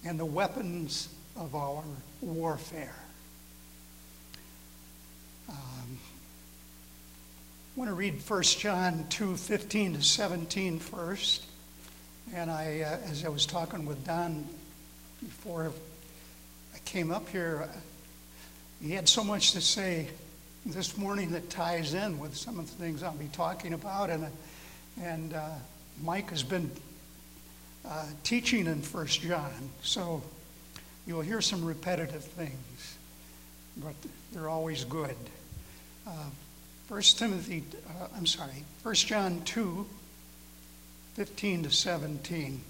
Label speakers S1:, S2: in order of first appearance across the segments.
S1: and the weapons of our warfare. I want to read 1 John 2:15 to 17 first. And as I was talking with Don before I came up here, he had so much to say this morning that ties in with some of the things I'll be talking about. And Mike has been teaching in 1 John, so you'll hear some repetitive things, but they're always good. 1 John 2:15 to 17,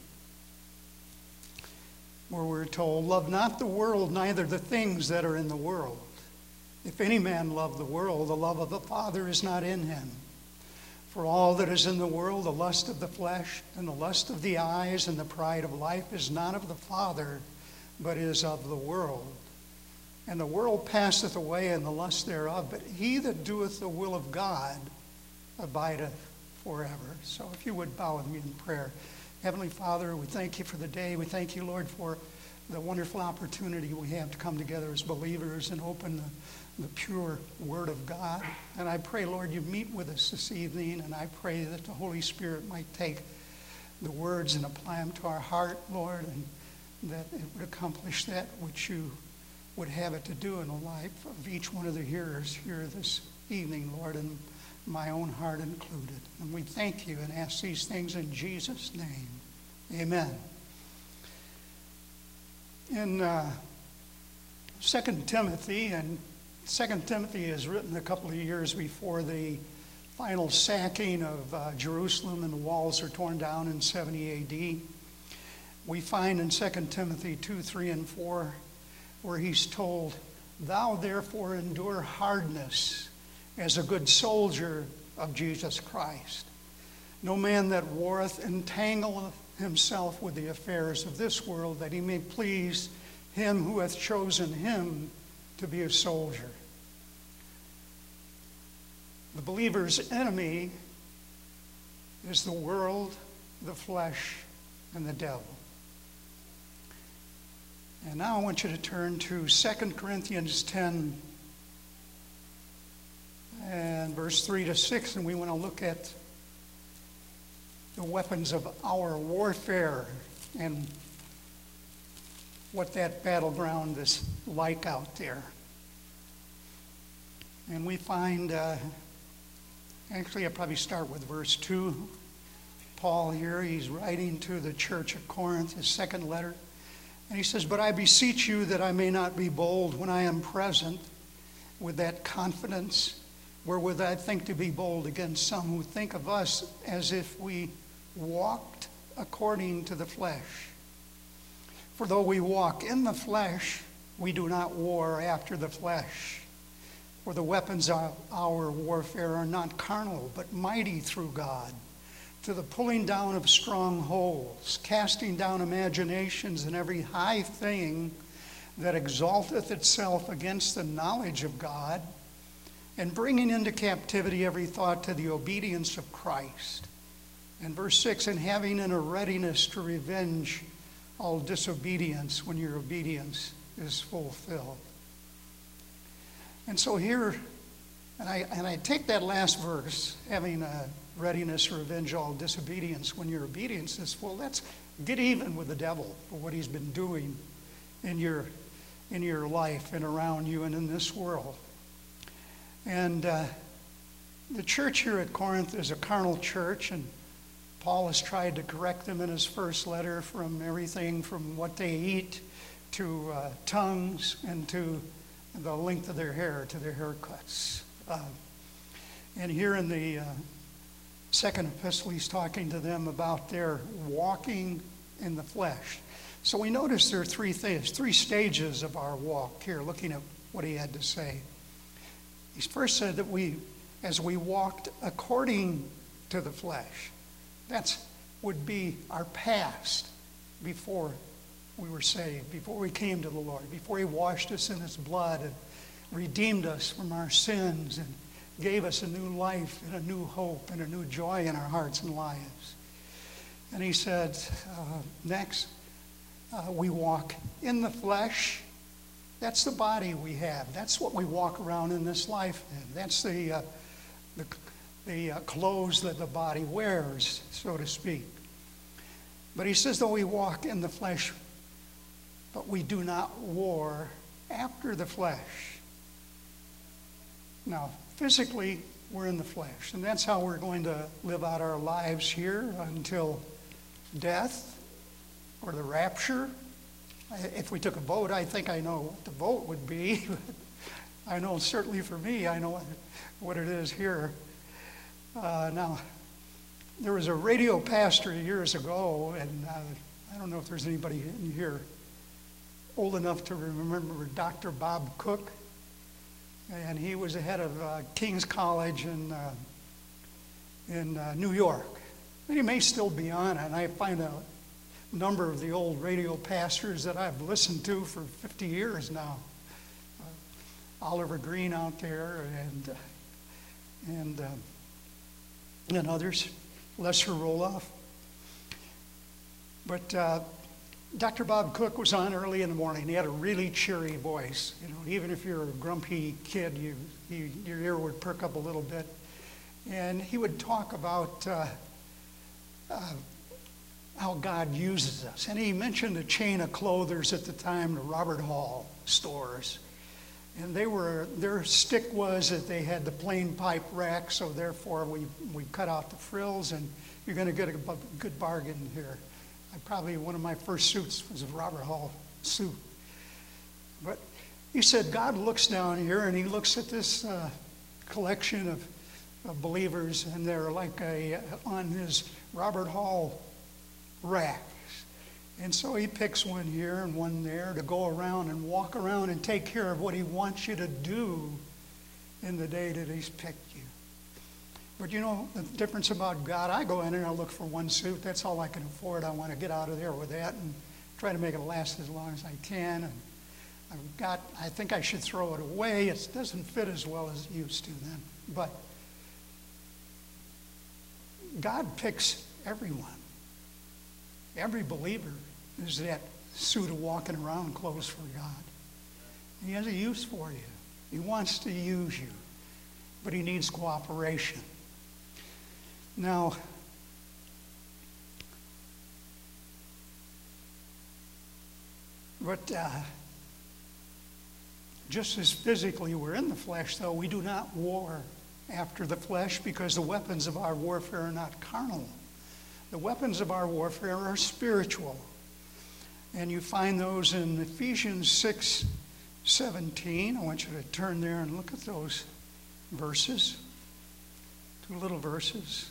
S1: where we're told, "Love not the world, neither the things that are in the world. If any man love the world, the love of the Father is not in him. For all that is in the world, the lust of the flesh, and the lust of the eyes, and the pride of life, is not of the Father, but is of the world. And the world passeth away, and the lust thereof, but he that doeth the will of God abideth forever." So if you would bow with me in prayer. Heavenly Father, we thank you for the day. We thank you, Lord, for the wonderful opportunity we have to come together as believers and open the pure Word of God. And I pray, Lord, you meet with us this evening, and I pray that the Holy Spirit might take the words and apply them to our heart, Lord, and that it would accomplish that which you would have it to do in the life of each one of the hearers here this evening, Lord, and my own heart included. And we thank you and ask these things in Jesus' name. Amen. In 2 Timothy, and 2 Timothy is written a couple of years before the final sacking of Jerusalem, and the walls are torn down in 70 AD. We find in 2 Timothy 2, 3, and 4, where he's told, "Thou therefore endure hardness as a good soldier of Jesus Christ. No man that warreth entangleth himself with the affairs of this world, that he may please him who hath chosen him to be a soldier." The believer's enemy is the world, the flesh, and the devil. And now I want you to turn to 2 Corinthians 10 and verse 3 to 6, and we want to look at the weapons of our warfare and what that battleground is like out there. And we find, actually I'll probably start with verse 2. Paul here, he's writing to the church of Corinth, his second letter. And he says, "But I beseech you that I may not be bold when I am present with that confidence wherewith I think to be bold against some who think of us as if we walked according to the flesh. For though we walk in the flesh, we do not war after the flesh. For the weapons of our warfare are not carnal, but mighty through God, to the pulling down of strongholds, casting down imaginations and every high thing that exalteth itself against the knowledge of God, and bringing into captivity every thought to the obedience of Christ." And verse 6, "And having in a readiness to revenge all disobedience when your obedience is fulfilled." And so here, and I take that last verse, having a readiness to revenge all disobedience when your obedience is full. That's get even with the devil for what he's been doing in your life and around you and in this world. And the church here at Corinth is a carnal church, and Paul has tried to correct them in his first letter from everything from what they eat to tongues and to the length of their hair, to their haircuts. And here in the second epistle, he's talking to them about their walking in the flesh. So we notice there are three things, three stages of our walk here, looking at what he had to say. He first said that as we walked according to the flesh, that would be our past before we were saved, before we came to the Lord, before he washed us in his blood and redeemed us from our sins and gave us a new life and a new hope and a new joy in our hearts and lives. And he said, next, We walk in the flesh. That's the body we have. That's what we walk around in this life in. That's the clothes that the body wears, so to speak. But he says, though we walk in the flesh, but we do not war after the flesh. Now, physically, we're in the flesh, and that's how we're going to live out our lives here until death or the rapture. If we took a vote, I think I know what the vote would be. I know certainly for me, I know what it is here. Now, there was a radio pastor years ago, and I don't know if there's anybody in here old enough to remember Dr. Bob Cook. And he was the head of King's College in New York. And he may still be on it. And I find a number of the old radio pastors that I've listened to for 50 years now. Oliver Green out there and others, Lesser Roloff. But Dr. Bob Cook was on early in the morning. He had a really cheery voice. You know, even if you're a grumpy kid, your ear would perk up a little bit. And he would talk about how God uses us. And he mentioned a chain of clothers at the time, the Robert Hall stores. And their stick was that they had the plain pipe rack, so therefore we cut out the frills, and you're going to get a good bargain here. Probably one of my first suits was a Robert Hall suit. But he said God looks down here and he looks at this collection of believers, and they're like on his Robert Hall racks. And so he picks one here and one there to go around and walk around and take care of what he wants you to do in the day that he's picked you. But you know, the difference about God, I go in and I look for one suit. That's all I can afford. I want to get out of there with that and try to make it last as long as I can. And I think I should throw it away. It doesn't fit as well as it used to then. But God picks everyone. Every believer is that suit of walking around clothes for God. He has a use for you. He wants to use you. But he needs cooperation. Now, but just as physically we're in the flesh, though, we do not war after the flesh, because the weapons of our warfare are not carnal. The weapons of our warfare are spiritual. And you find those in Ephesians 6:17. I want you to turn there and look at those verses. Two little verses.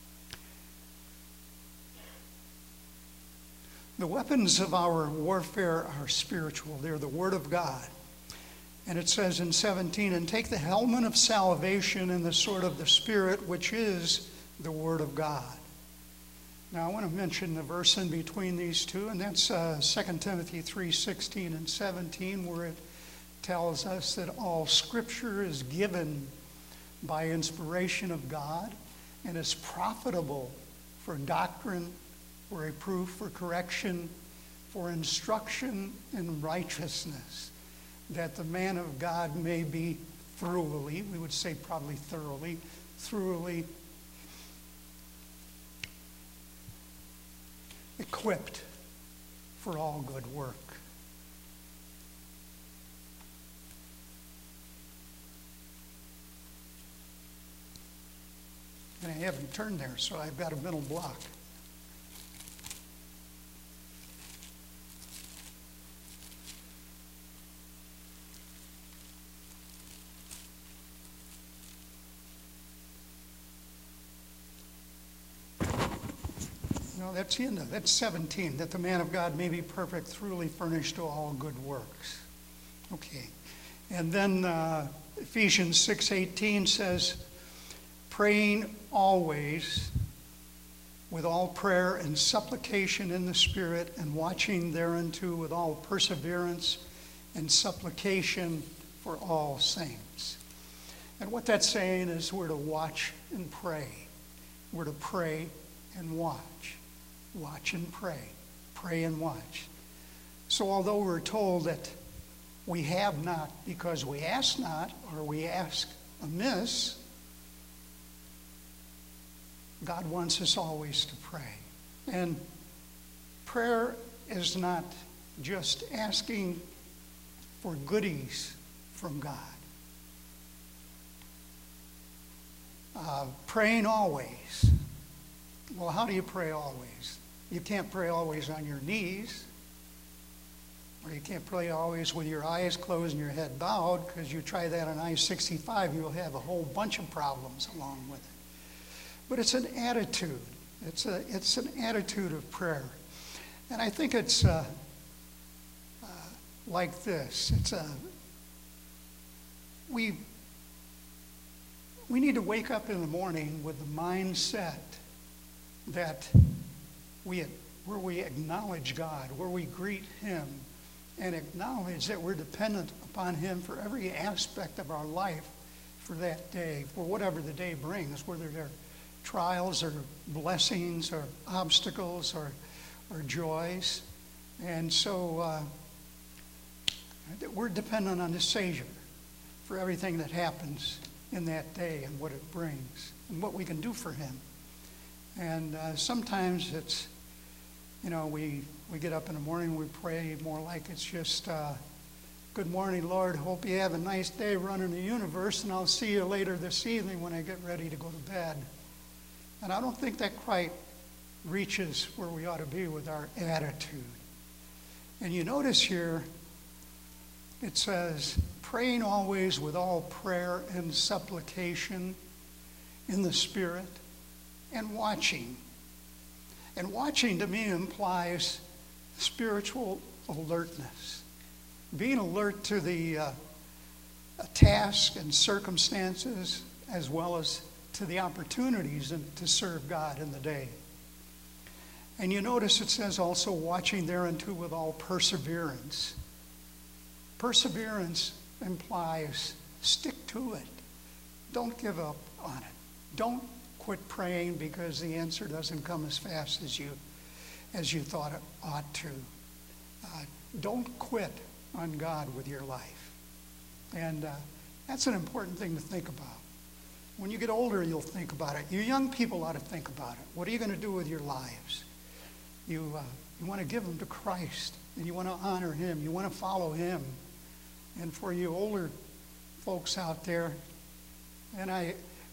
S1: The weapons of our warfare are spiritual. They're the Word of God. And it says in 17, and take the helmet of salvation and the sword of the Spirit, which is the Word of God. Now I want to mention the verse in between these two, and that's 2 Timothy 3:16 and 17, where it tells us that all Scripture is given by inspiration of God and is profitable for doctrine, for reproof, for correction, for instruction in righteousness, that the man of God may be thoroughly, we would say probably thoroughly equipped for all good work. And I haven't turned there, so I've got a mental block. No, that's the end of it. That's 17, that the man of God may be perfect, thoroughly furnished to all good works. Okay. And then Ephesians 6:18 says, praying always with all prayer and supplication in the Spirit, and watching thereunto with all perseverance and supplication for all saints. And what that's saying is we're to watch and pray. We're to pray and watch. Watch and pray. Pray and watch. So although we're told that we have not because we ask not, or we ask amiss, God wants us always to pray. And prayer is not just asking for goodies from God. Praying always. Well, how do you pray always? You can't pray always on your knees, or you can't pray always with your eyes closed and your head bowed, because you try that on I-65, you'll have a whole bunch of problems along with it. But it's an attitude. It's an attitude of prayer. And I think it's like this. We need to wake up in the morning with the mindset that where we acknowledge God, where we greet Him, and acknowledge that we're dependent upon Him for every aspect of our life for that day, for whatever the day brings, whether they're trials or blessings or obstacles or joys. And so we're dependent on the Savior for everything that happens in that day and what it brings and what we can do for Him. And sometimes it's, we get up in the morning, we pray more like it's just, good morning, Lord. Hope you have a nice day running the universe, and I'll see you later this evening when I get ready to go to bed. And I don't think that quite reaches where we ought to be with our attitude. And you notice here, it says, praying always with all prayer and supplication in the Spirit, and watching. And watching to me implies spiritual alertness. Being alert to the task and circumstances, as well as to the opportunities to serve God in the day. And you notice it says also watching thereunto with all perseverance. Perseverance implies stick to it. Don't give up on it. Don't quit praying because the answer doesn't come as fast as you thought it ought to. Don't quit on God with your life. And that's an important thing to think about. When you get older, you'll think about it. You young people ought to think about it. What are you going to do with your lives? You want to give them to Christ, and you want to honor Him. You want to follow Him. And for you older folks out there, and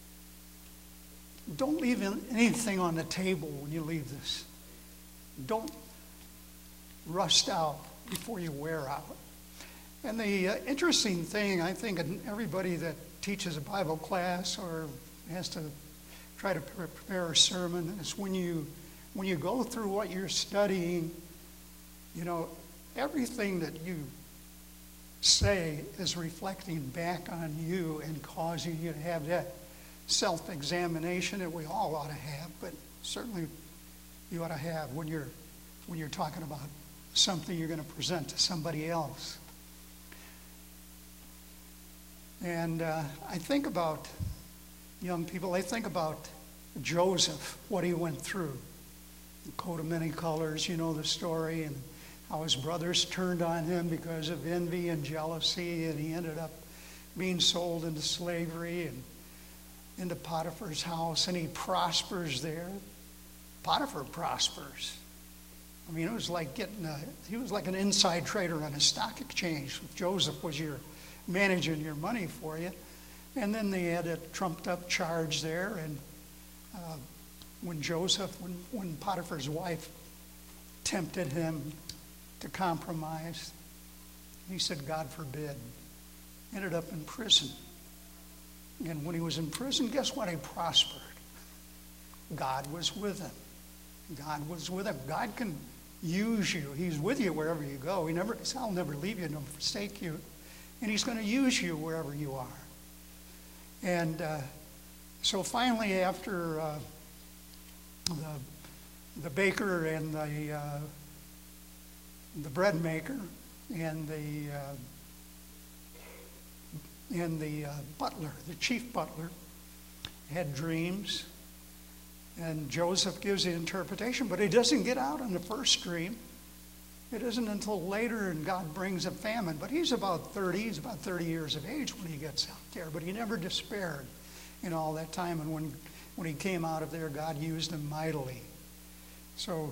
S1: don't leave anything on the table when you leave this. Don't rust out before you wear out. And the interesting thing, I think, in everybody that teaches a Bible class or has to try to prepare a sermon is when you go through what you're studying, everything that you say is reflecting back on you and causing you to have that self-examination that we all ought to have, but certainly you ought to have when you're talking about something you're going to present to somebody else. And I think about young people. I think about Joseph, what he went through. The coat of many colors, you know the story, and how his brothers turned on him because of envy and jealousy, and he ended up being sold into slavery and into Potiphar's house, and he prospers there. Potiphar prospers. I mean, it was like he was like an inside trader on a stock exchange. Joseph was managing your money for you. And then they had a trumped up charge there, and when Potiphar's wife tempted him to compromise, he said, God forbid. Ended up in prison. And when he was in prison, guess what? He prospered. God was with him. God was with him. God can use you. He's with you wherever you go. He said, I'll never leave you nor forsake you. And He's going to use you wherever you are. And so finally, after the baker and the bread maker and the butler, the chief butler, had dreams, and Joseph gives the interpretation, but he doesn't get out on the first dream. It isn't until later and God brings a famine. But he's about 30. He's about 30 years of age when he gets out there. But he never despaired in all that time. And when he came out of there, God used him mightily. So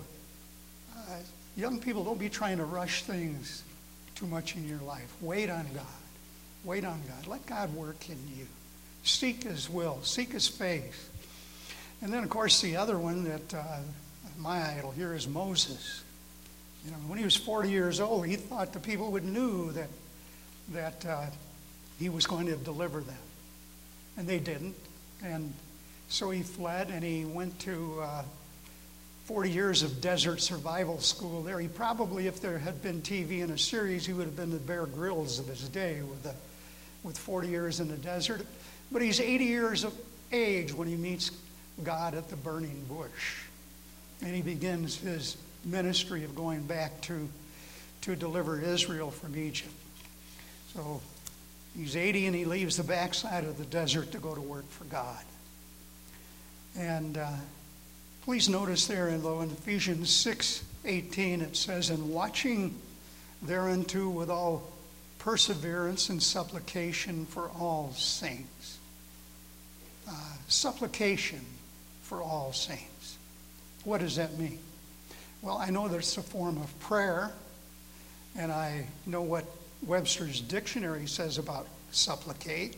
S1: young people, don't be trying to rush things too much in your life. Wait on God. Wait on God. Let God work in you. Seek his will. Seek his faith. And then, of course, the other one that my idol here is Moses. You know, when he was 40 years old, he thought the people would knew that he was going to deliver them. And they didn't. And so he fled, and he went to 40 years of desert survival school there. He probably, if there had been TV in a series, he would have been the Bear Grylls of his day with 40 years in the desert. But he's 80 years of age when he meets God at the burning bush. And he begins his ministry of going back to deliver Israel from Egypt. So he's 80 and he leaves the backside of the desert to go to work for God. And please notice there in Ephesians 6:18 it says, "And watching thereunto with all perseverance and supplication for all saints." Supplication for all saints. What does that mean? Well, I know there's a form of prayer, and I know what Webster's dictionary says about supplicate.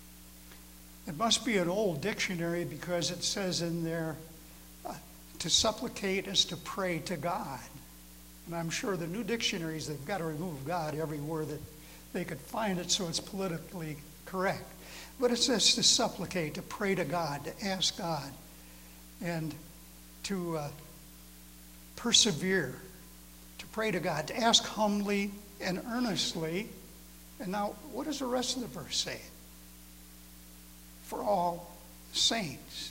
S1: It must be an old dictionary because it says in there, to supplicate is to pray to God. And I'm sure the new dictionaries, they've got to remove God everywhere that they could find it so it's politically correct. But it says to supplicate, to pray to God, to ask God, and to persevere, to pray to God, to ask humbly and earnestly. And now, what does the rest of the verse say? For all saints.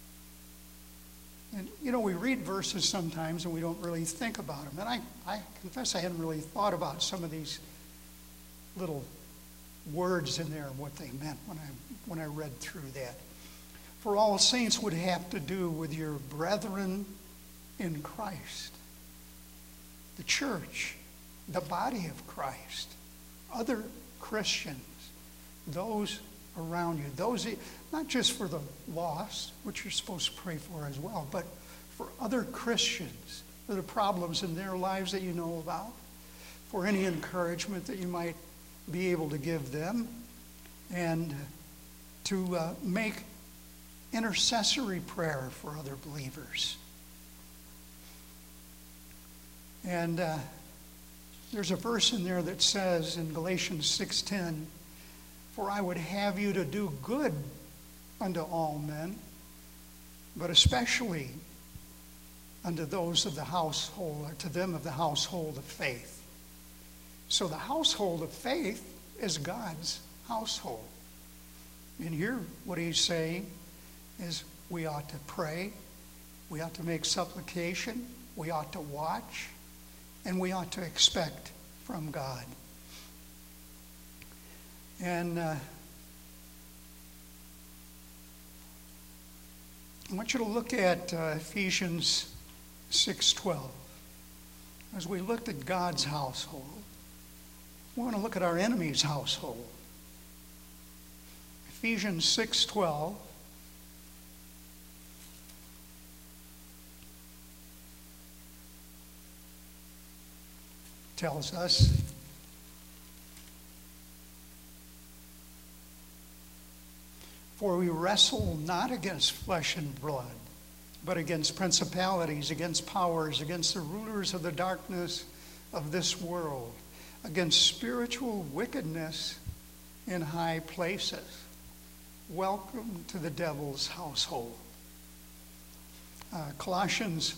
S1: And, you know, we read verses sometimes and we don't really think about them. And I confess I hadn't really thought about some of these little words in there and what they meant when I read through that. For all saints would have to do with your brethren in Christ, the church, the body of Christ, other Christians, those around you, those not just for the lost, which you're supposed to pray for as well, but for other Christians, for the problems in their lives that you know about, for any encouragement that you might be able to give them, and to make intercessory prayer for other believers. And there's a verse in there that says in Galatians 6:10, "For I would have you to do good unto all men, but especially unto those of the household, or to them of the household of faith." So the household of faith is God's household. And here what he's saying is we ought to pray, we ought to make supplication, we ought to watch, and we ought to expect from God. And I want you to look at Ephesians 6:12. As we looked at God's household, we want to look at our enemy's household. Ephesians 6:12 tells us, "For we wrestle not against flesh and blood, but against principalities, against powers, against the rulers of the darkness of this world, against spiritual wickedness in high places." Welcome to the devil's household. Colossians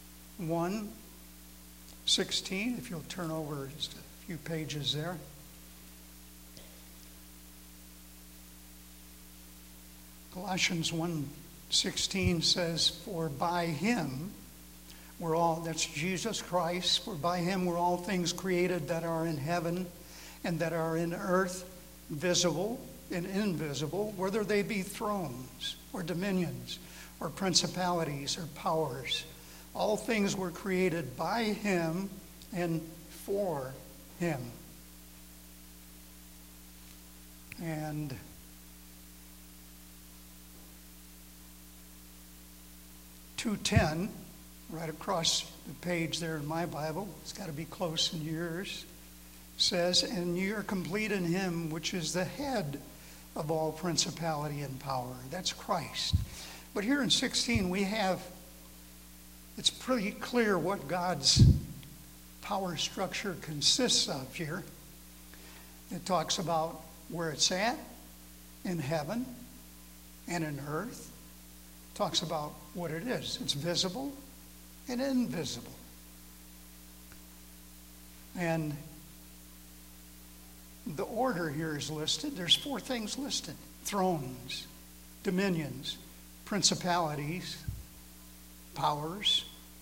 S1: 1:16, if you'll turn over just a few pages there. Colossians 1:16 says, "For by him we're all," that's Jesus Christ, "for by him were all things created that are in heaven and that are in earth, visible and invisible, whether they be thrones or dominions or principalities or powers. All things were created by him and for him. And (2:10), right across the page there in my Bible, it's got to be close in yours, says, "And ye are complete in him which is the head of all principality and power." That's Christ. But here in 16 we have, it's pretty clear what God's power structure consists of here. It talks about where it's at in heaven and in earth. It talks about what it is. It's visible and invisible. And the order here is listed. There's 4 things listed: thrones, dominions, principalities, powers.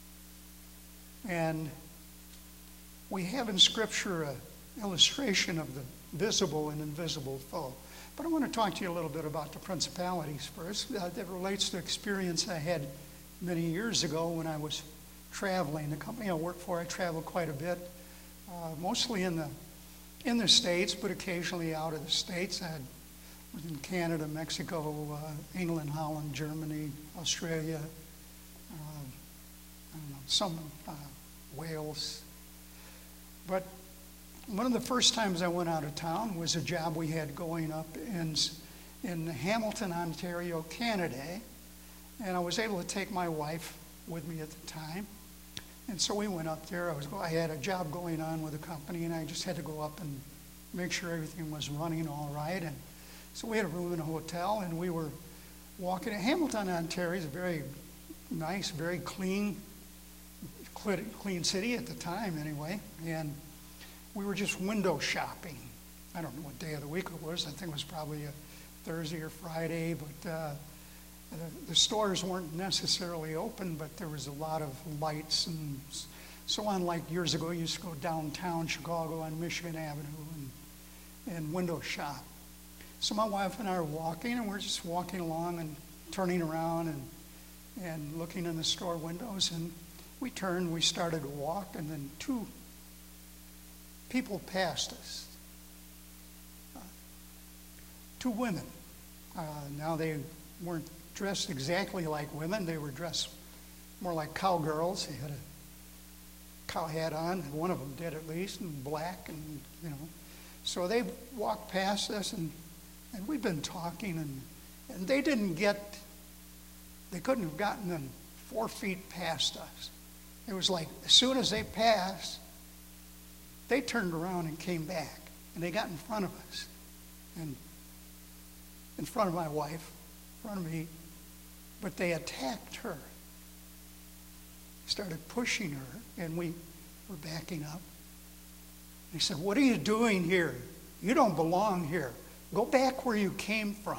S1: And we have in Scripture an illustration of the visible and invisible foe. But I want to talk to you a little bit about the principalities first. That relates to experience I had many years ago when I was traveling. The company I worked for, I traveled quite a bit, mostly in the States, but occasionally out of the States. I was in Canada, Mexico, England, Holland, Germany, Australia, some Wales. But one of the first times I went out of town was a job we had going up in Hamilton, Ontario, Canada. And I was able to take my wife with me at the time. And so we went up there. I had a job going on with a company, and I just had to go up and make sure everything was running all right. And so we had a room in a hotel, and we were walking. Hamilton, Ontario is a very nice, very clean city at the time anyway. And we were just window shopping. I don't know what day of the week it was. I think it was probably a Thursday or Friday, but the stores weren't necessarily open, but there was a lot of lights and so on. Like years ago, you used to go downtown Chicago on Michigan Avenue and window shop. So my wife and I are walking, and we're just walking along and turning around and looking in the store windows. And we turned, we started to walk, and then 2 people passed us. 2 women. Now they weren't dressed exactly like women. They were dressed more like cowgirls. They had a cow hat on. One of them did, at least, in black, and So they walked past us, and we'd been talking, and they couldn't have gotten them 4 feet past us. It was like as soon as they passed, they turned around and came back, and they got in front of us, and in front of my wife, in front of me, but they attacked her. Started pushing her, and we were backing up. They said, "What are you doing here? You don't belong here. Go back where you came from."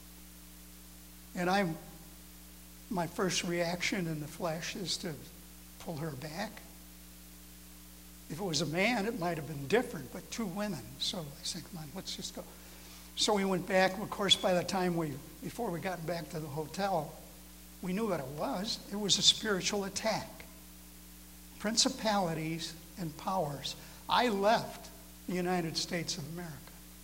S1: And my first reaction in the flesh is to pull her back. If it was a man, it might have been different, but 2 women. So I said, "Come on, let's just go." So we went back. Of course, by the time before we got back to the hotel, we knew what it was. It was a spiritual attack. Principalities and powers. I left the United States of America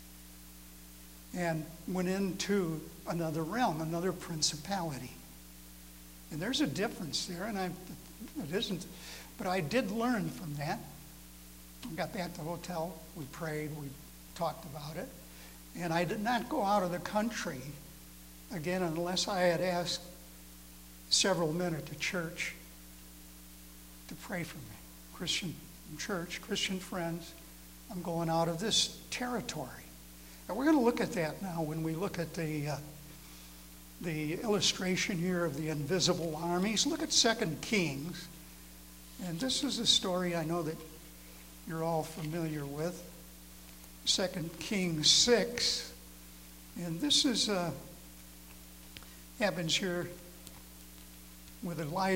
S1: and went into another realm, another principality. And there's a difference there, and it isn't. But I did learn from that. We got back to the hotel, we prayed, we talked about it. And I did not go out of the country again unless I had asked several men at the church to pray for me. Christian church, Christian friends, I'm going out of this territory. And we're going to look at that now when we look at the illustration here of the invisible armies. Look at 2 Kings. And this is a story I know that you're all familiar with. 2 Kings 6. And this is happens here with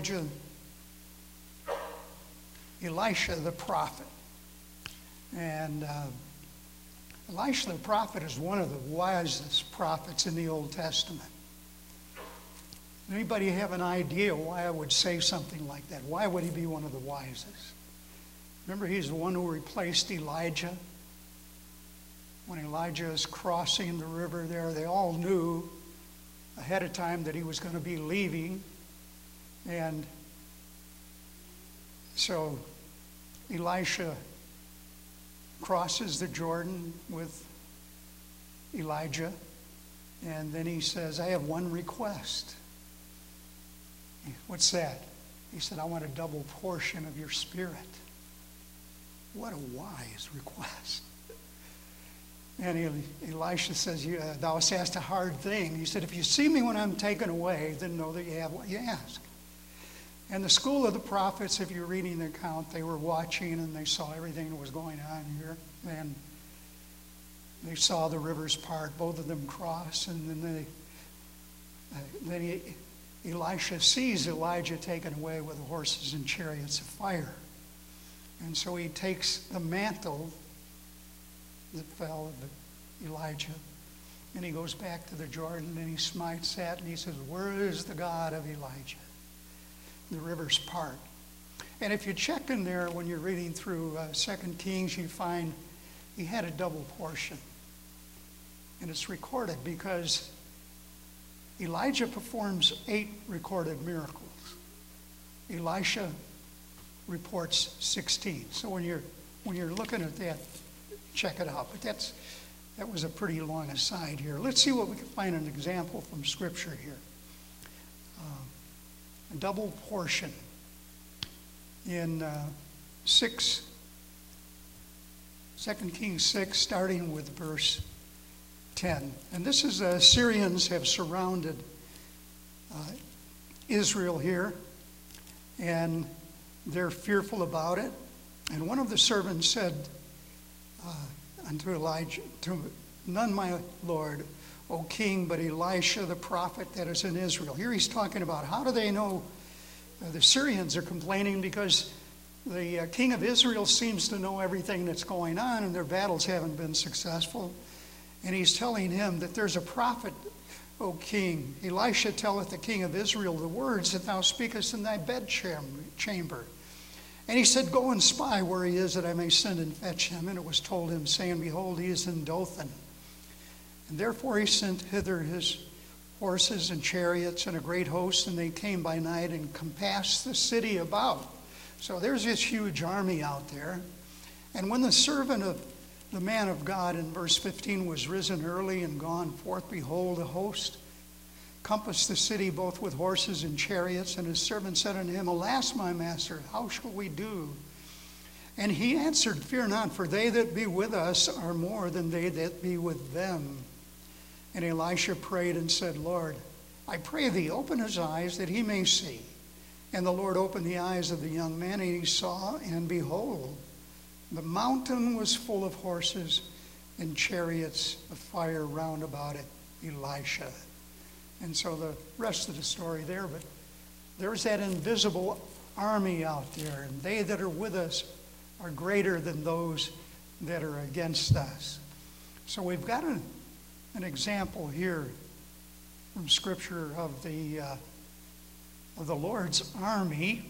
S1: Elisha the prophet. And Elisha the prophet is one of the wisest prophets in the Old Testament. Anybody have an idea why I would say something like that? Why would he be one of the wisest? Remember, he's the one who replaced Elijah. When Elijah is crossing the river there, they all knew ahead of time that he was going to be leaving. And so Elisha crosses the Jordan with Elijah. And then he says, I have one request. What's that? He said, I want a double portion of your spirit. What a wise request. And Elisha says, thou hast asked a hard thing. He said, if you see me when I'm taken away, then know that you have what you ask. And the school of the prophets, if you're reading the account, they were watching and they saw everything that was going on here. And they saw the rivers part, both of them cross, and then Elisha sees Elijah taken away with the horses and chariots of fire. And so he takes the mantle that fell of Elijah, and he goes back to the Jordan and he smites that and he says, where is the God of Elijah? The rivers part. And if you check in there when you're reading through 2 Kings, you find he had a double portion. And it's recorded because Elijah performs 8 recorded miracles. Elisha reports 16. So when you're looking at that, check it out. But that was a pretty long aside here. Let's see what we can find an example from Scripture here. A double portion in 2 Kings 6, starting with verse 10. And this is Syrians have surrounded Israel here, and they're fearful about it. And one of the servants said unto Elijah, to none, my Lord, O king, but Elisha the prophet that is in Israel. Here he's talking about how do they know the Syrians are complaining because the king of Israel seems to know everything that's going on and their battles haven't been successful. And he's telling him that there's a prophet, O king. Elisha telleth the king of Israel the words that thou speakest in thy bedchamber. And he said, go and spy where he is, that I may send and fetch him. And it was told him, saying, behold, he is in Dothan. And therefore he sent hither his horses and chariots and a great host, and they came by night and compassed the city about. So there's this huge army out there. And when the servant of the man of God in verse 15 was risen early and gone forth, behold, a host compassed the city both with horses and chariots. And his servant said unto him, alas, my master, how shall we do? And he answered, fear not, for they that be with us are more than they that be with them. And Elisha prayed and said, Lord, I pray thee, open his eyes that he may see. And the Lord opened the eyes of the young man, and he saw, and behold, the mountain was full of horses and chariots of fire round about it, Elisha. And so the rest of the story there, but there's that invisible army out there, and they that are with us are greater than those that are against us. So we've got an example here from Scripture of the Lord's army.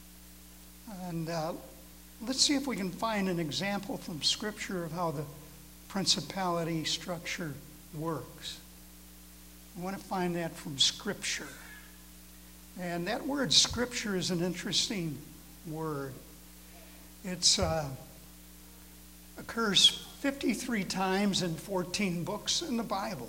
S1: And let's see if we can find an example from Scripture of how the principality structure works. I want to find that from Scripture. And that word Scripture is an interesting word. It occurs 53 times in 14 books in the Bible.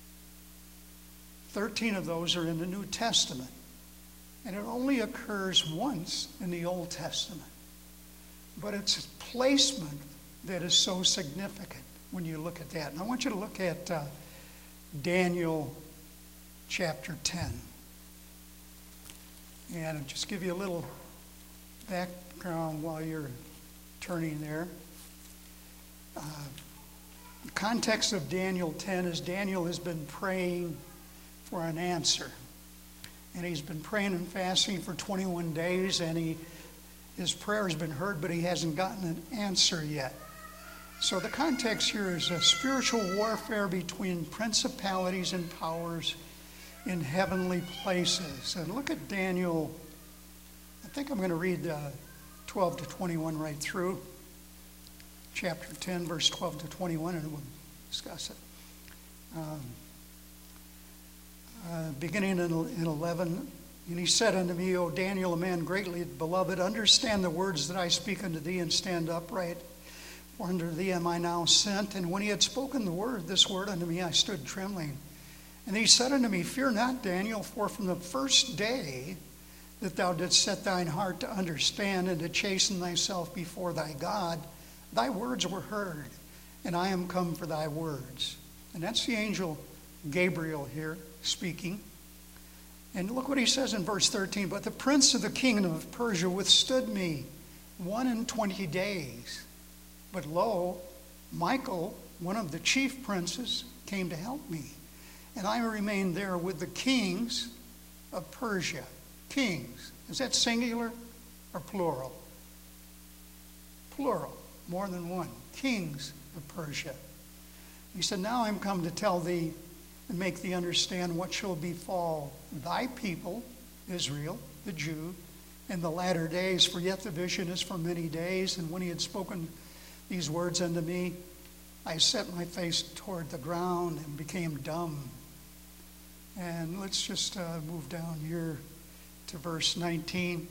S1: 13 of those are in the New Testament. And it only occurs once in the Old Testament. But it's placement that is so significant when you look at that. And I want you to look at Daniel chapter 10. And I'll just give you a little background while you're turning there. The context of Daniel 10 is Daniel has been praying for an answer. And he's been praying and fasting for 21 days, and his prayer has been heard, but he hasn't gotten an answer yet. So the context here is a spiritual warfare between principalities and powers in heavenly places. And look at Daniel. I think I'm going to read 12 to 21 right through. Chapter 10, verse 12 to 21, and we'll discuss it. Beginning in 11, and he said unto me, O Daniel, a man greatly beloved, understand the words that I speak unto thee, and stand upright. For unto thee am I now sent. And when he had spoken this word unto me, I stood trembling. And he said unto me, Fear not, Daniel, for from the first day that thou didst set thine heart to understand and to chasten thyself before thy God, thy words were heard, and I am come for thy words. And that's the angel Gabriel here speaking. And look what he says in verse 13. But the prince of the kingdom of Persia withstood me 21 days. But lo, Michael, one of the chief princes, came to help me. And I remained there with the kings of Persia. Kings. Is that singular or plural? Plural. More than one. Kings of Persia. He said, Now I'm come to tell thee and make thee understand what shall befall thy people, Israel, the Jew, in the latter days. For yet the vision is for many days. And when he had spoken these words unto me, I set my face toward the ground and became dumb. And let's just move down here to verse 19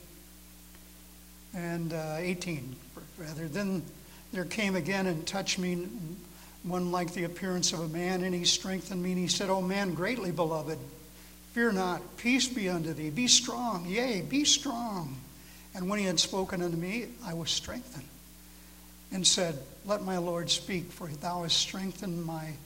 S1: and 18, rather. Then there came again and touched me one like the appearance of a man, and he strengthened me, and he said, O man greatly beloved, fear not, peace be unto thee, be strong, yea, be strong. And when he had spoken unto me, I was strengthened, and said, Let my Lord speak, for thou hast strengthened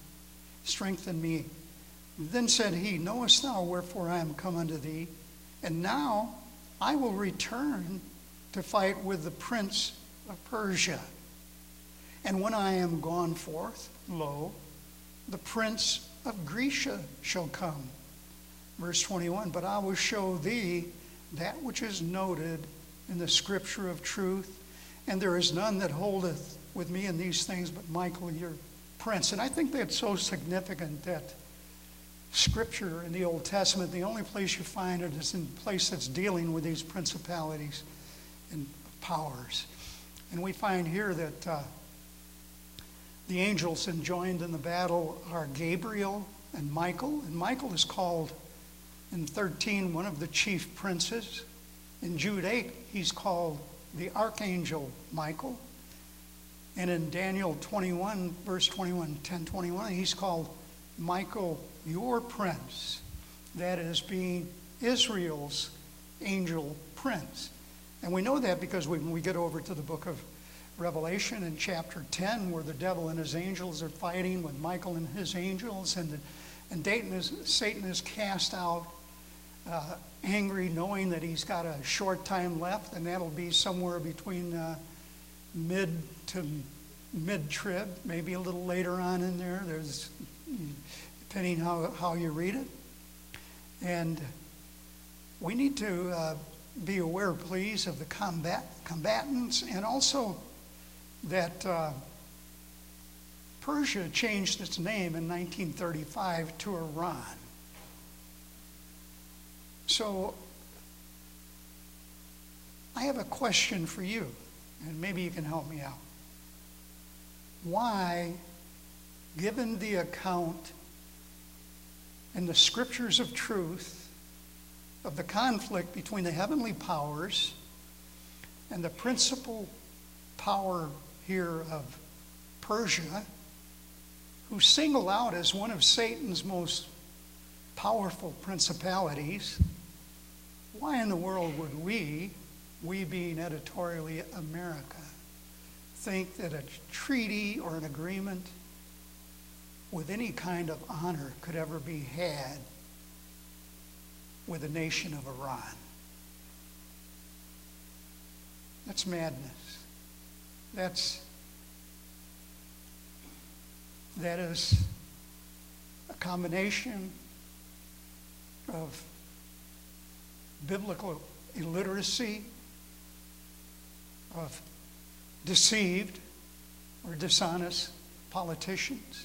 S1: me. Then said he, Knowest thou wherefore I am come unto thee? And now I will return to fight with the prince of Persia. And when I am gone forth, lo, the prince of Grecia shall come. Verse 21, But I will show thee that which is noted in the scripture of truth, and there is none that holdeth with me in these things but Michael your prince. And I think that's so significant that scripture in the Old Testament, the only place you find it is in a place that's dealing with these principalities and powers. And we find here that the angels enjoined in the battle are Gabriel and Michael. And Michael is called in 13 one of the chief princes. In Jude 8, he's called the archangel Michael. And in Daniel 21, verse 21, 10:21, he's called Michael, your prince. That is, being Israel's angel prince. And we know that because when we get over to the book of Revelation in chapter 10, where the devil and his angels are fighting with Michael and his angels, and Satan is cast out angry, knowing that he's got a short time left, and that'll be somewhere between mid-trib, maybe a little later on in there. There's, depending how you read it. And we need to be aware, please, of the combatants, and also that Persia changed its name in 1935 to Iran. So I have a question for you, and maybe you can help me out. Why, given the account in the scriptures of truth of the conflict between the heavenly powers and the principal power here of Persia, who singled out as one of Satan's most powerful principalities, why in the world would we being editorially America, think that a treaty or an agreement with any kind of honor could ever be had with the nation of Iran? That's madness. That is a combination of biblical illiteracy, of deceived or dishonest politicians.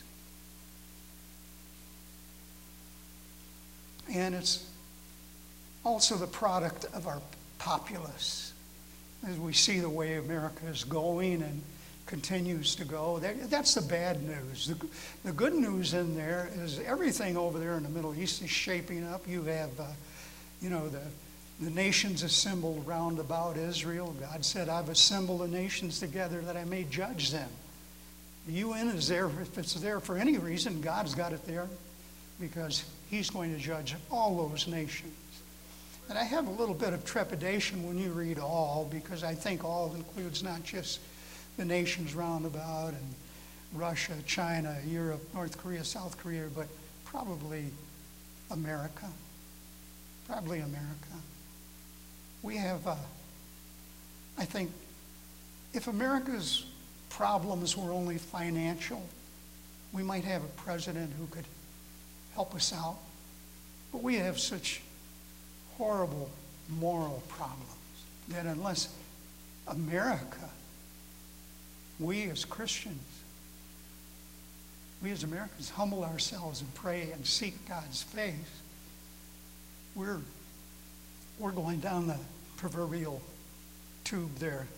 S1: And it's also the product of our populace. as we see the way America is going and continues to go. That's the bad news. The good news in there is everything over there in the Middle East is shaping up. You have, the nations assembled round about Israel. God said, I've assembled the nations together that I may judge them. The UN is there. If it's there for any reason, God's got it there because he's going to judge all those nations. And I have a little bit of trepidation when you read all, because I think all includes not just the nations round about and Russia, China, Europe, North Korea, South Korea, but probably America. Probably America. We have, I think, if America's problems were only financial, we might have a president who could help us out. But we have such horrible moral problems that unless America, we as Christians, we as Americans humble ourselves and pray and seek God's face, we're going down the proverbial tube there.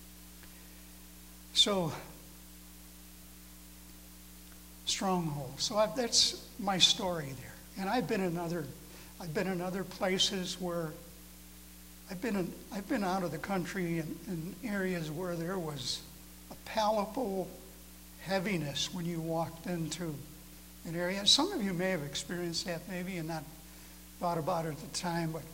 S1: So, strongholds. So that's my story there. And I've been in other places where I've been out of the country in areas where there was a palpable heaviness when you walked into an area. Some of you may have experienced that maybe and not thought about it at the time, but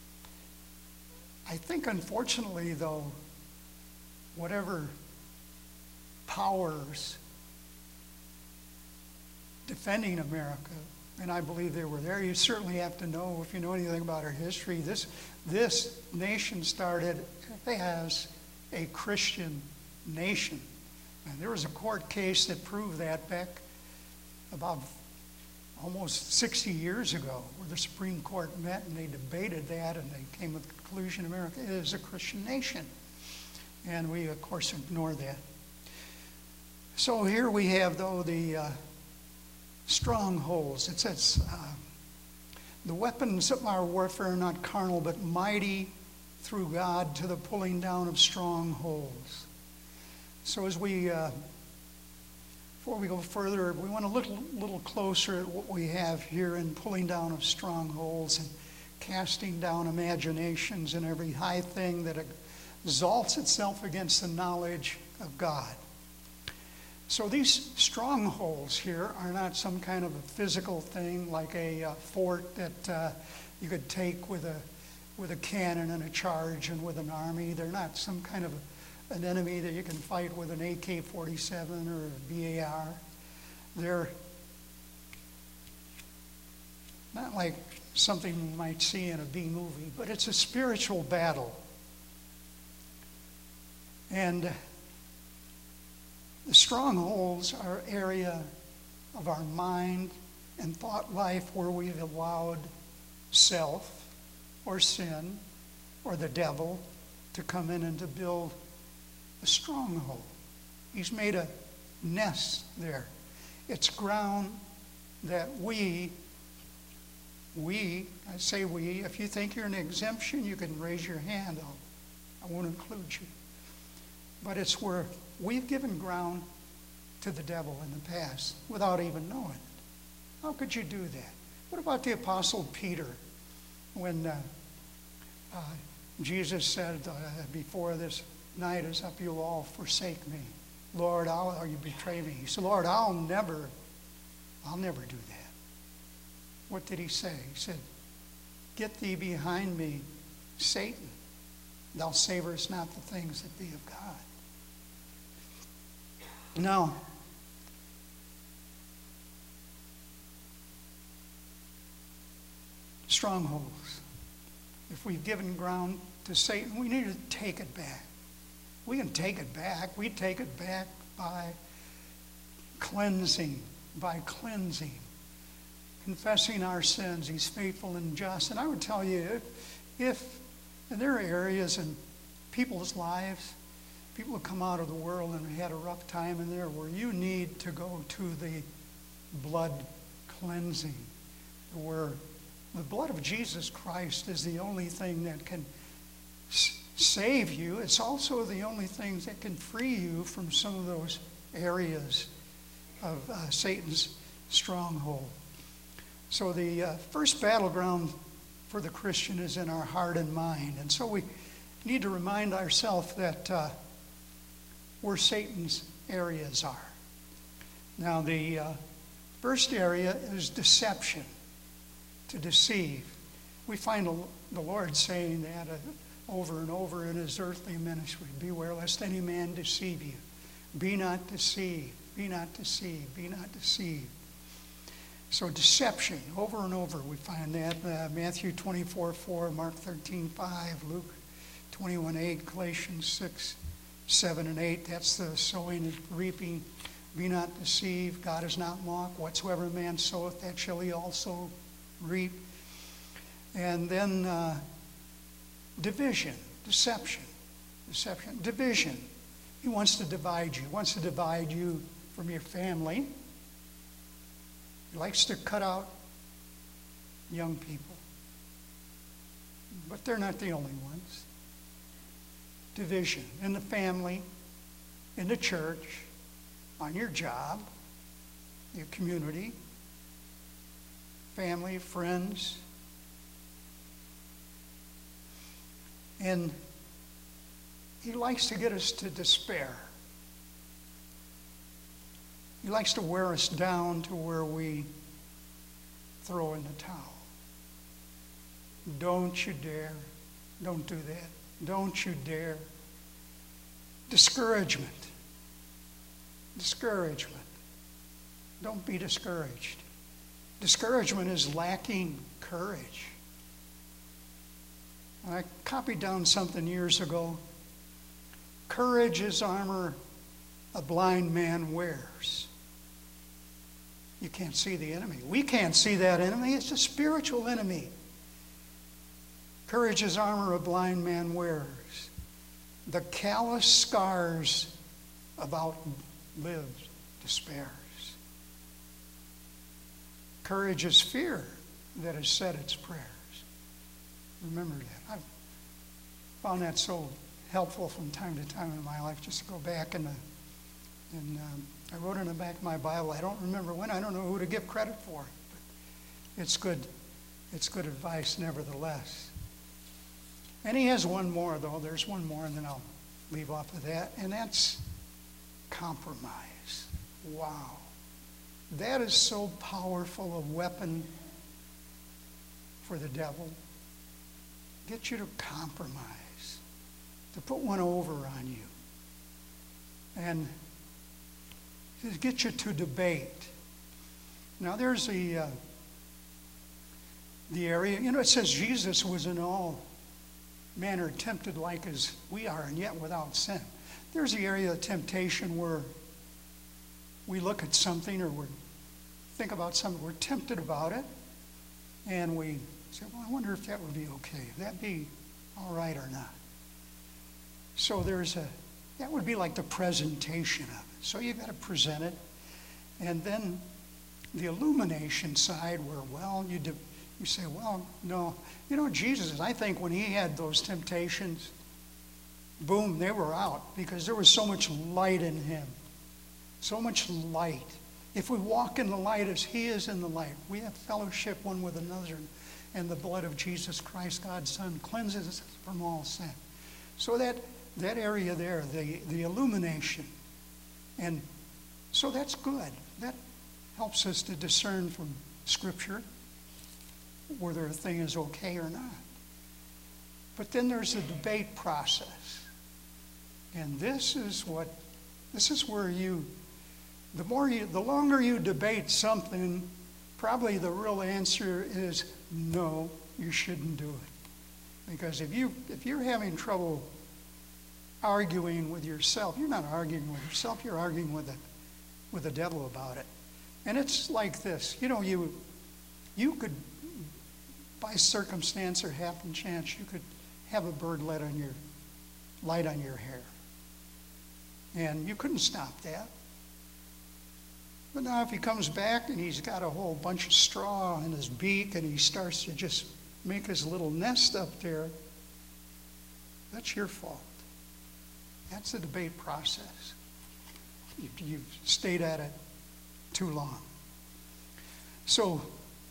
S1: I think unfortunately though, whatever powers defending America, and I believe they were there. You certainly have to know, if you know anything about our history, this nation started as a Christian nation. And there was a court case that proved that back about almost 60 years ago, where the Supreme Court met and they debated that, and they came with the conclusion America is a Christian nation. And we, of course, ignore that. So here we have, though, the strongholds. It says, the weapons of our warfare are not carnal, but mighty through God to the pulling down of strongholds. So as we, before we go further, we want to look a little closer at what we have here in pulling down of strongholds and casting down imaginations and every high thing that exalts itself against the knowledge of God. So these strongholds here are not some kind of a physical thing like a fort that you could take with a cannon and a charge and with an army. They're not some kind of an enemy that you can fight with an AK-47 or a BAR. They're not like something you might see in a B movie, but it's a spiritual battle. And the strongholds are area of our mind and thought life where we've allowed self or sin or the devil to come in and to build a stronghold. He's made a nest there. It's ground that I say we, if you think you're an exemption, you can raise your hand. I won't include you. But it's where we've given ground to the devil in the past without even knowing it. How could you do that? What about the Apostle Peter when Jesus said, before this night is up, you'll all forsake me. Lord, or you betray me. He said, Lord, I'll never do that. What did he say? He said, get thee behind me, Satan. Thou savorest not the things that be of God. Now, strongholds. If we've given ground to Satan, we need to take it back. We can take it back. We take it back by cleansing, confessing our sins. He's faithful and just. And I would tell you, if there are areas in people's lives, people who come out of the world and had a rough time in there, where you need to go to the blood cleansing, where the blood of Jesus Christ is the only thing that can save you, it's also the only thing that can free you from some of those areas of Satan's stronghold. So the first battleground for the Christian is in our heart and mind. And so we need to remind ourselves that where Satan's areas are. Now the first area is deception, to deceive. We find the Lord saying that over and over in his earthly ministry. Beware lest any man deceive you. Be not deceived. Be not deceived. Be not deceived. So deception, over and over we find that. Matthew 24:4, Mark 13:5, Luke 21:8, Galatians 6:7 and 8. That's the sowing and reaping. Be not deceived. God is not mocked. Whatsoever a man soweth, that shall he also reap. And then division, deception, division. He wants to divide you. He wants to divide you from your family. He likes to cut out young people. But they're not the only ones. Division in the family, in the church, on your job, your community, family, friends. And he likes to get us to despair. He likes to wear us down to where we throw in the towel. Don't you dare. Don't do that. Don't you dare. Discouragement. Discouragement. Don't be discouraged. Discouragement is lacking courage. I copied down something years ago. Courage is armor a blind man wears. You can't see the enemy. We can't see that enemy. It's a spiritual enemy. Courage is armor a blind man wears. The callous scars of outlived despairs. Courage is fear that has said its prayers. Remember that. I've found that so helpful from time to time in my life, just to go back and I wrote in the back of my Bible. I don't remember when. I don't know who to give credit for it, but it's good. It's good advice, nevertheless. And he has one more, though. There's one more, and then I'll leave off of that, and that's compromise. Wow, that is so powerful a weapon for the devil. Get you to compromise, to put one over on you, and to get you to debate. Now there's the area, it says Jesus was in all manner tempted like as we are, and yet without sin. There's the area of temptation where we look at something or we think about something, we're tempted about it, and we say, well, I wonder if that would be okay, if that'd be all right or not. So that would be like the presentation of it. So you've got to present it. And then the illumination side where, well, you say, well, no. Jesus, I think when he had those temptations, boom, they were out because there was so much light in him. So much light. If we walk in the light as he is in the light, we have fellowship one with another. And the blood of Jesus Christ, God's Son, cleanses us from all sin. So that area there, the illumination. And so that's good. That helps us to discern from Scripture whether a thing is okay or not. But then there's the debate process. And this is where the longer you debate something, probably the real answer is no, you shouldn't do it. Because if you're having trouble arguing with yourself, you're not arguing with yourself, you're arguing with the devil about it. And it's like this, you could, by circumstance or happen chance, you could have a bird light on your hair. And you couldn't stop that. But now if he comes back and he's got a whole bunch of straw in his beak and he starts to just make his little nest up there, That's your fault. That's the debate process. You've stayed at it too long. So,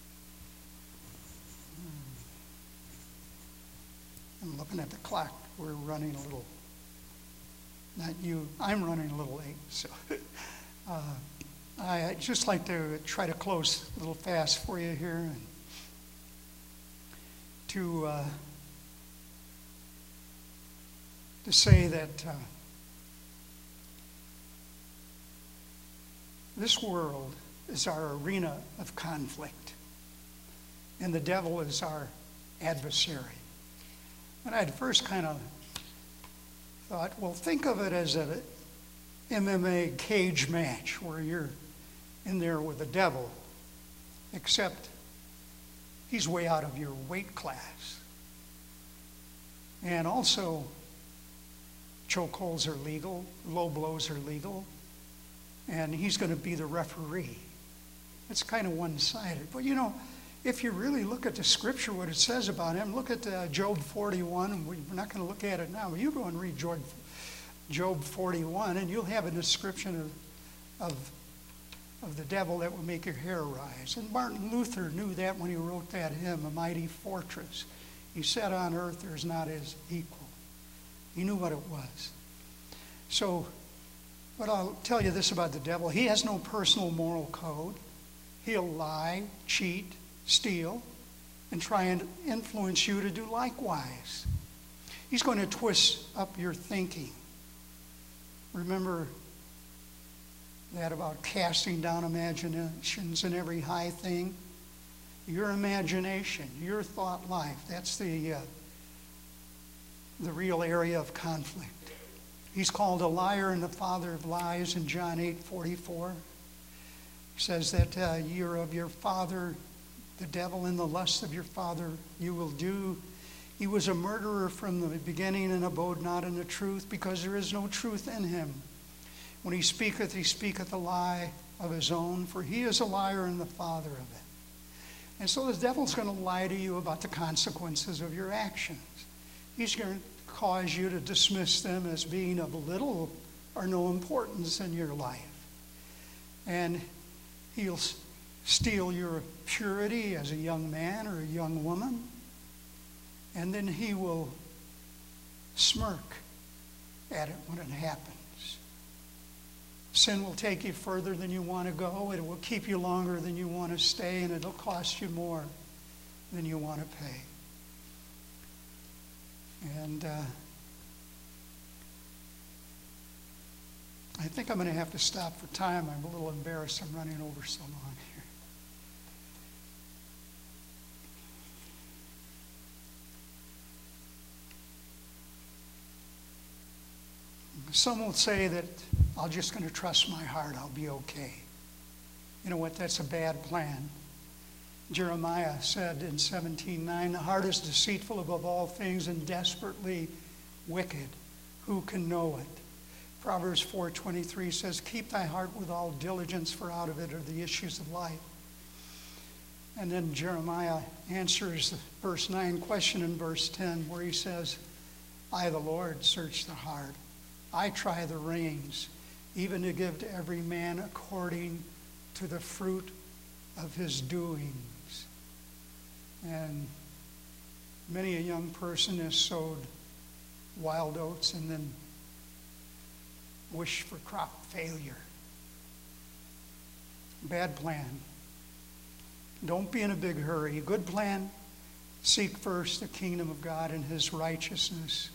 S1: I'm looking at the clock. We're running a little, not you, I'm running a little late. So, I'd just like to try to close a little fast for you here and to say that this world is our arena of conflict, and the devil is our adversary. And I'd first kind of thought, well, think of it as an MMA cage match where you're in there with the devil, except he's way out of your weight class. And also, chokeholds are legal, low blows are legal, and he's going to be the referee. It's kind of one-sided. But you know, if you really look at the scripture, what it says about him, look at Job 41, and we're not going to look at it now, but you go and read Job 41, and you'll have a description of the devil that will make your hair rise. And Martin Luther knew that when he wrote that hymn, A Mighty Fortress. He said, on earth there's not his equal. He knew what it was. So, but I'll tell you this about the devil. He has no personal moral code. He'll lie, cheat, steal, and try and influence you to do likewise. He's going to twist up your thinking. Remember that about casting down imaginations and every high thing? Your imagination, your thought life, that's the real area of conflict. He's called a liar and the father of lies in John 8:44. He says that you're of your father, the devil, and the lust of your father you will do. He was a murderer from the beginning and abode not in the truth, because there is no truth in him. When he speaketh a lie of his own, for he is a liar and the father of it. And so the devil's going to lie to you about the consequences of your actions. He's going to cause you to dismiss them as being of little or no importance in your life. And he'll steal your purity as a young man or a young woman. And then he will smirk at it when it happens. Sin will take you further than you want to go. It will keep you longer than you want to stay, and it'll cost you more than you want to pay. And I think I'm going to have to stop for time. I'm a little embarrassed I'm running over so long here. Some will say that I'm just going to trust my heart, I'll be okay. You know what? That's a bad plan. Jeremiah said in 17:9, the heart is deceitful above all things and desperately wicked. Who can know it? Proverbs 4:23 says, keep thy heart with all diligence, for out of it are the issues of life. And then Jeremiah answers the verse 9 question in verse 10, where he says, I, the Lord, search the heart. I try the reins, even to give to every man according to the fruit of his doings. And many a young person has sowed wild oats and then wished for crop failure. Bad plan. Don't be in a big hurry. A good plan, seek first the kingdom of God and his righteousness.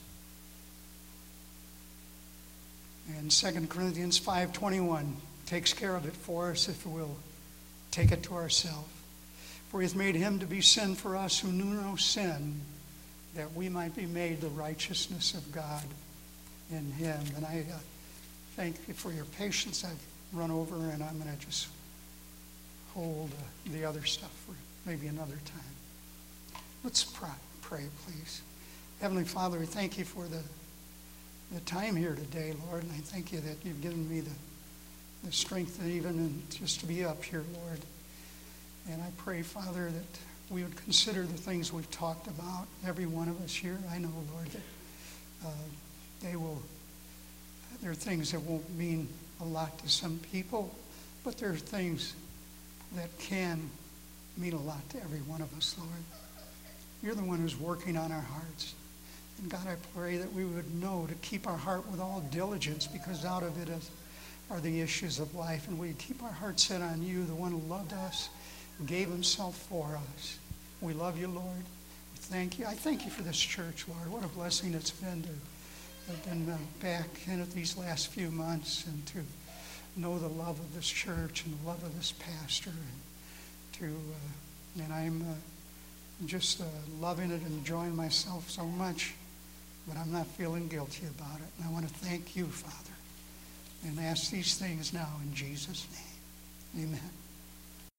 S1: And 2 Corinthians 5:21 takes care of it for us if we'll take it to ourselves. For he hath made him to be sin for us who knew no sin, that we might be made the righteousness of God in him. And I thank you for your patience. I've run over, and I'm going to just hold the other stuff for maybe another time. Let's pray, please. Heavenly Father, we thank you for the time here today, Lord, and I thank you that you've given me the strength even just to be up here, Lord. And I pray, Father, that we would consider the things we've talked about, every one of us here. I know, Lord, that Uh, they will, there are things that won't mean a lot to some people, but there are things that can mean a lot to every one of us, Lord. You're the one who's working on our hearts. And God, I pray that we would know to keep our heart with all diligence, because out of it are the issues of life. And we keep our heart set on you, the one who loved us, gave himself for us. We love you, Lord. We thank you. I thank you for this church, Lord. What a blessing it's been to have been back in it these last few months, and to know the love of this church and the love of this pastor. And I'm just loving it and enjoying myself so much, but I'm not feeling guilty about it. And I want to thank you, Father, and ask these things now in Jesus' name. Amen.